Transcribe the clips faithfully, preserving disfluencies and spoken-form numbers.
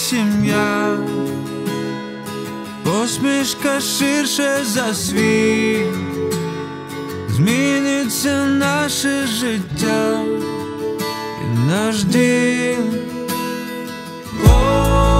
сім'я, посмішка ширше за світ, зміниться наше життя і наш дім. О,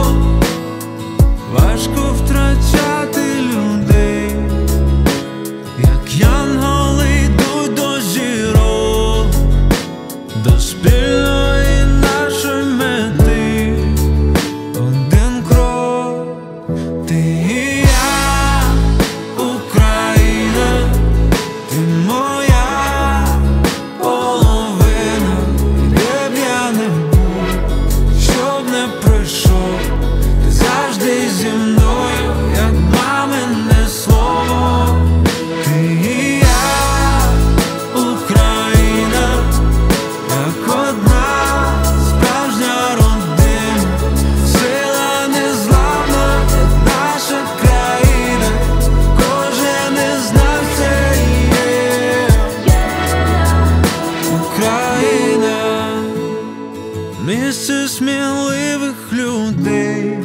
важко втрачати людей, як янголи йдуть до зірок, до спільної нашої мети. Один крок, ти і я, Україна, ти моя половина. Де б я не був, щоб не пройшов, ти завжди зі мною, як мамине слово. Ти і я, Україна, як одна справжня родина, сила незламна, як наша країна, кожен із нас це є Україна. Місце сміливих людей,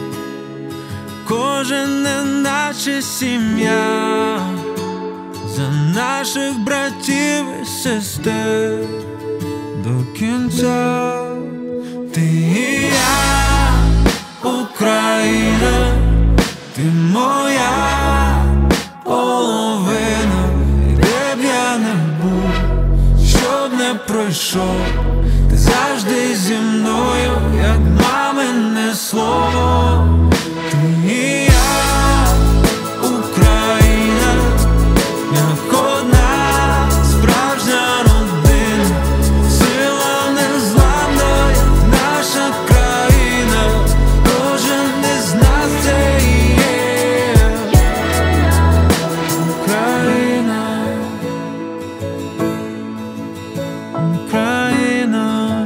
кожен неначе сім'я, за наших братів і сестер до кінця. Ти і я, Україна, ти моя половина. І де б я не був, щоб не пройшов, ти завжди зі мною, як мамине слово. Ти і я, Україна, як одна справжня родина, сила незламна, як наша країна, кожен із нас це є Україна. Україна,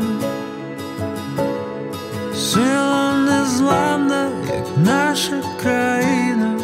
сила незламна, як наша країна.